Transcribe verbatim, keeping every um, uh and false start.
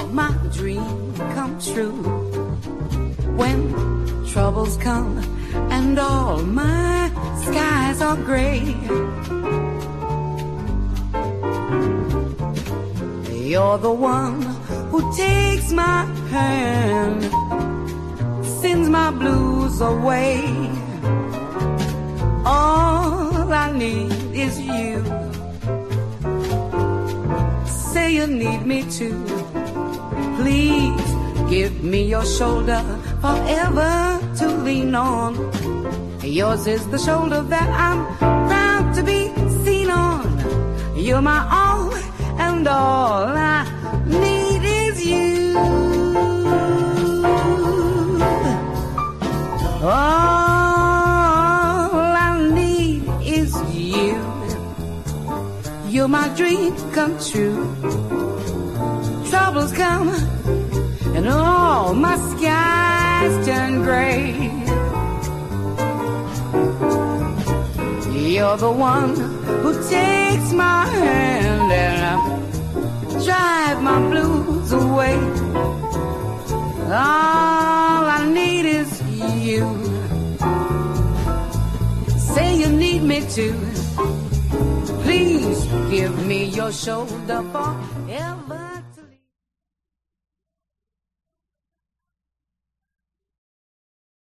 all my dreams come true. When troubles come and all my skies are gray, you're the one who takes my hand, sends my blues away. All I need is you. Say you need me too. Please give me your shoulder forever to lean on. Yours is the shoulder that I'm proud to be seen on. You're my all, and all I need is you. All I need is you. You're my dream come true. Troubles come and all my skies turn gray. You're the one who takes my hand and I drive my blues away. All I need is you. Say you need me too. Please give me your shoulder forever.